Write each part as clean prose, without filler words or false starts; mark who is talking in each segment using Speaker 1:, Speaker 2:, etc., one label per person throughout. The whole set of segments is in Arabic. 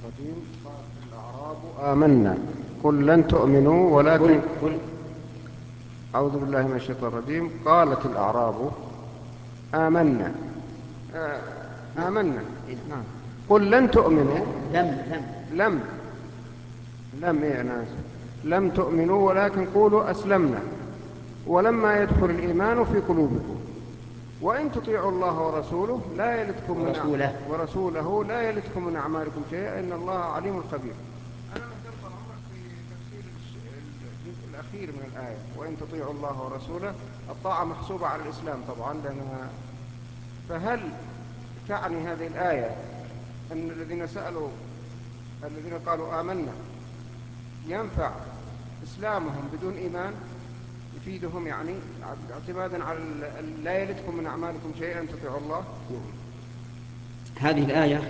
Speaker 1: الرجيم. قالت الأعراب آمنا قل لن تؤمنوا ولكن
Speaker 2: قل
Speaker 1: أعوذ بالله من الشيطان الرجيم. قالت الأعراب آمنا آه، آمنا. نعم. قل لن تؤمنوا. لم لم إيه أنا آسف. لم تؤمنوا ولكن قولوا أسلمنا ولما يدخل الإيمان في قلوبكم وإن تطيعوا الله ورسوله لا يلتكم ورسوله لا يلتكم من أعمالكم شيئا إن الله عليم خبير. أنا نهدر طال عمرك في تفسير الجزء الأخير من الآية وإن تطيعوا الله ورسوله. الطاعة محسوبة على الإسلام طبعا لأنها. فهل تعني هذه الآية أن الذين قالوا آمنا ينفع إسلامهم بدون إيمان؟ يفيدهم يعني اعتمادا على لا يلدكم من أعمالكم شيئا تطيعوا الله.
Speaker 2: هذه الآية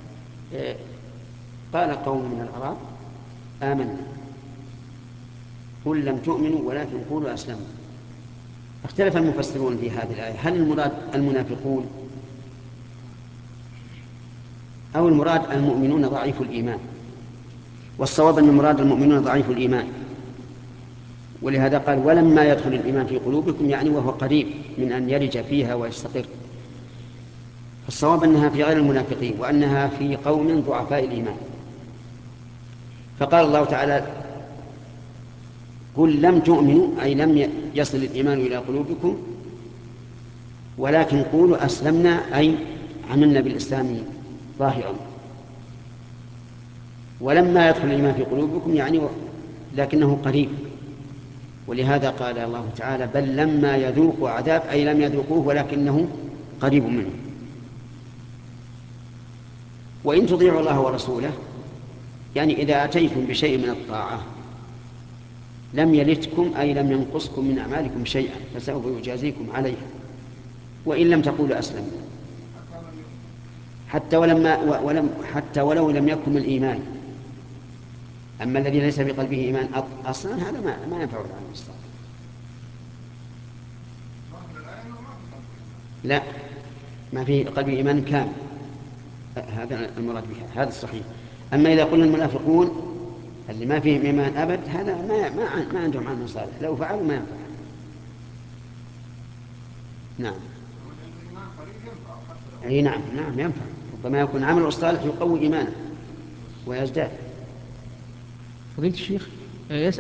Speaker 2: قال قوم من الأعراب آمنا قل لم تؤمنوا ولكن قولوا أسلمنا. اختلف المفسرون في هذه الآية، هل المراد المنافقون أو المراد المؤمنون ضعيف الإيمان؟ والصواب أن المراد المؤمنون ضعيف الإيمان، ولهذا قال ولما يدخل الإيمان في قلوبكم، يعني وهو قريب من أن يرج فيها ويستقر. الصواب أنها في غير المنافقين وأنها في قوم ضعفاء الإيمان. فقال الله تعالى قل لم تؤمنوا أي لم يصل الإيمان إلى قلوبكم ولكن قولوا أسلمنا أي عملنا بالإسلام ظاهرا. ولما يدخل الإيمان في قلوبكم يعني لكنه قريب، ولهذا قال الله تعالى بل لما يذوقوا عذاب أي لم يذوقوه ولكنه قريب منه. وإن تطيعوا الله ورسوله يعني إذا أتيتم بشيء من الطاعة لم يلتكم أي لم ينقصكم من أعمالكم شيئا فسوف يجازيكم عليه وإن لم تقولوا أسلمنا. حتى ولو لم يكن الإيمان. أما الذي ليس بقلبه إيمان أصلا هذا ما ينفع العمل الصالح. لا، ما في قلبه إيمان كامل، هذا المراد بها، هذا الصحيح. أما إذا قلنا المنافقون اللي ما فيهم إيمان أبد هذا ما عندهم عمل صالح، لو فعلوا ما ينفع. نعم. أي نعم ينفع، ربما يكون عمل الصالح يقوي إيمانه ويزداد.
Speaker 3: فضيلة الشيخ،